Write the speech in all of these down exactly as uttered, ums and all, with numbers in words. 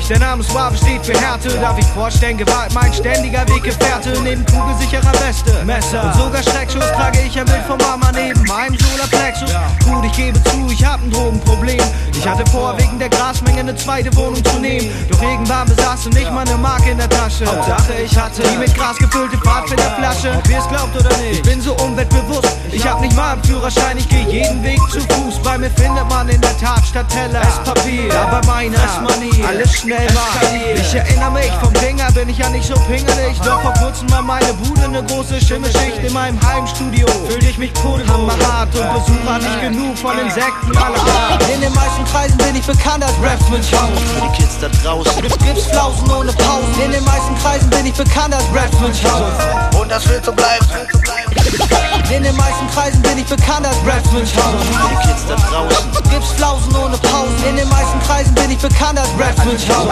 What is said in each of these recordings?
ich, der Name Suave steht für Härte. Darf ich vorstellen, Gewalt mein ständiger Weggefährte. Neben kugelsicherer Weste, Messer und sogar Schreckschuss trage ich ein Bild von Mama neben meinem Solarplexus. Gut, ich gebe zu, ich hab ein Drogenproblem. Ich hatte vor, wegen der Grasmenge eine zweite Wohnung zu nehmen. Doch irgendwann besaß und nicht mal eine Mark in der Tasche. Hauptsache ich hatte die mit Gras gefüllte Pfadfinderflasche. Ob ihr es glaubt oder nicht, ich bin so umweltbewusst. Ich hab nicht mal einen Führerschein, ich geh jeden Weg zu Fuß. Bei mir findet man in der Tat statt Teller Esspapier. Aber meiner Money, alles schnell eskaliert. Ich erinnere mich, vom Dinger bin ich ja nicht so pingelig. Doch vor kurzem war meine Bude eine große Schimmelschicht. In meinem Heimstudio fühlte ich mich hammerhart und Besuch hatte ich genug von Insekten aller Art. In den meisten Kreisen bin ich bekannt als Raps mit Schaum. Für die Kids da draußen gibt's Flausen ohne Pausen. In den meisten Kreisen bin ich bekannt als Raps mit Schaum. Und das wird so bleiben. In den meisten Kreisen bin ich bekannt als Raps mit Schaum. Für die Kids da draußen gibt's Flausen ohne Pausen. In den meisten Kreisen bin ich bekannt als Raps mit Schaum.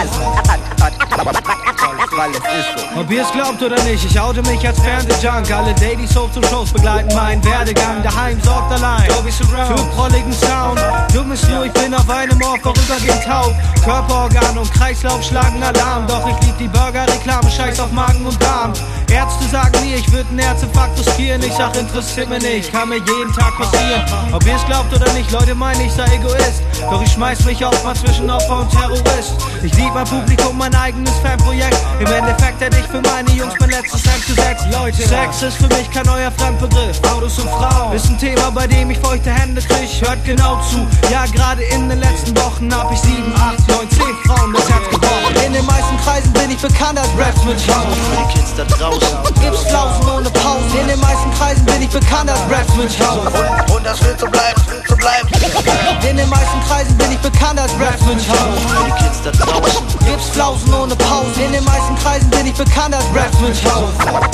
Ob ihr es glaubt oder nicht, ich oute mich als Fernsehjunk. Alle Daily Soaps und Shows begleiten meinen Werdegang. Daheim sorgt allein für prolligen Sound. Dumm ist nur, ich bin auf einem Ohr vorübergehend taub. Körperorgan und Kreislauf schlagen Alarm. Doch ich lieb die Burger-Reklame, scheiß auf Magen und Darm. Ärzte sagen mir, ich würd einen Herzinfarkt riskieren. Ich sag, interessiert mir nicht, kann mir jeden Tag passieren. Ob ihr es glaubt oder nicht, Leute meinen, ich sei Egoist. Doch ich schmeiß mich auch mal zwischen Opfer und Terrorist. Ich lieb mein Publikum, mein eigenes Fanprojekt. Im Endeffekt hätte ich für meine Jungs mein letztes Hemd gesetzt. Leute, Sex ist für mich kein neuer Fremdbegriff. Autos und Frauen ist ein Thema, bei dem ich feuchte Hände krieg. Hört genau zu, ja gerade in den letzten Wochen hab ich sieben, acht, neun, zehn Frauen das Herz gebrochen. In den meisten Kreisen bin ich bekannt als Raps mit Schaum. Für die Kids da draußen gibt's Flausen ohne Pausen. In den meisten Kreisen bin ich bekannt als Raps mit Schaum. Und, und das wird so bleiben, so bleiben. In den meisten Kreisen bin ich bekannt als Raps mit Schaum. Für die Kids da draußen gibt's Flausen ohne Pausen. In den meisten Kreisen bin ich bekannt als Raps mit Schaum.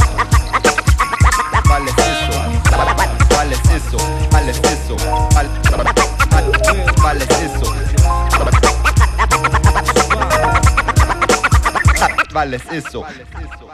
Weil es ist so, weil es ist so, alles ist so, weil, weil es ist so, weil es ist so.